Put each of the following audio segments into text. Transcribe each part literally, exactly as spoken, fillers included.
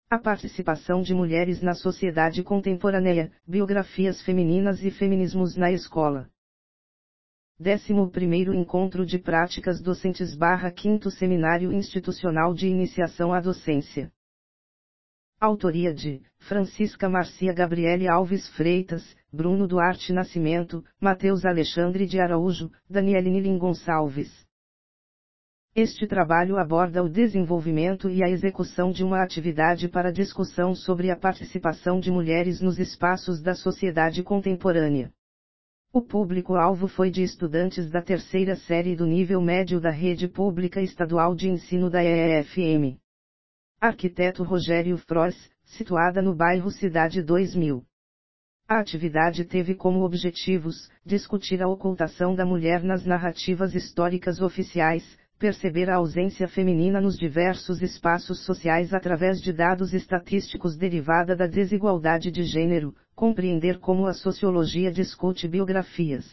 A participação de mulheres na sociedade contemporânea, biografias femininas e feminismos na escola. décimo primeiro Encontro de Práticas Docentes barra quinto Seminário Institucional de Iniciação à Docência. Autoria de Francisca Marcia Gabriele Alves Freitas, Bruno Duarte Nascimento, Mateus Alexandre de Araújo, Daniele Nilim Gonçalves. Este trabalho aborda o desenvolvimento e a execução de uma atividade para discussão sobre a participação de mulheres nos espaços da sociedade contemporânea. O público-alvo foi de estudantes da terceira série do nível médio da Rede Pública Estadual de Ensino da E E F M. Arquiteto Rogério Frois, situada no bairro Cidade dois mil. A atividade teve como objetivos, discutir a ocultação da mulher nas narrativas históricas oficiais, perceber a ausência feminina nos diversos espaços sociais através de dados estatísticos derivada da desigualdade de gênero, compreender como a sociologia discute biografias.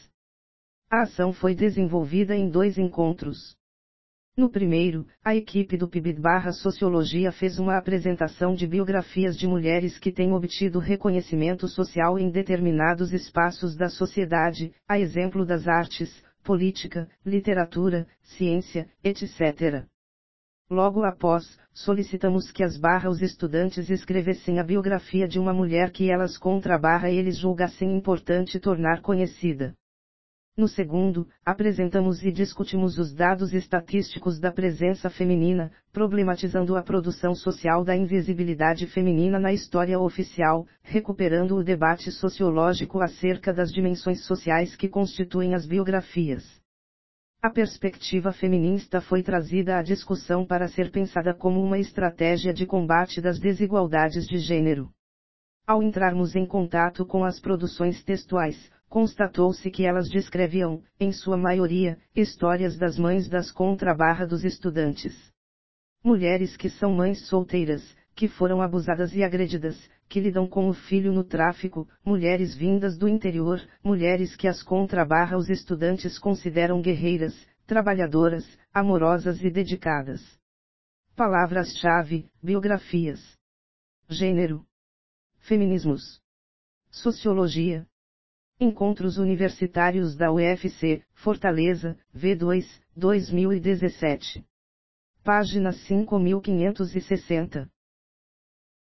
A ação foi desenvolvida em dois encontros. No primeiro, a equipe do P I B-Sociologia fez uma apresentação de biografias de mulheres que têm obtido reconhecimento social em determinados espaços da sociedade, a exemplo das artes, política, literatura, ciência, etcétera. Logo após, solicitamos que as barra os estudantes escrevessem a biografia de uma mulher que elas contra barra eles julgassem importante tornar conhecida. No segundo, apresentamos e discutimos os dados estatísticos da presença feminina, problematizando a produção social da invisibilidade feminina na história oficial, recuperando o debate sociológico acerca das dimensões sociais que constituem as biografias. A perspectiva feminista foi trazida à discussão para ser pensada como uma estratégia de combate das desigualdades de gênero. Ao entrarmos em contato com as produções textuais, constatou-se que elas descreviam, em sua maioria, histórias das mães das contra-barra dos estudantes. Mulheres que são mães solteiras, que foram abusadas e agredidas, que lidam com o filho no tráfico, mulheres vindas do interior, mulheres que as contra-barra os estudantes consideram guerreiras, trabalhadoras, amorosas e dedicadas. Palavras-chave, biografias. Gênero. Feminismos. Sociologia. Encontros Universitários da U F C, Fortaleza, V dois, dois mil e dezessete. Página cinco mil quinhentos e sessenta.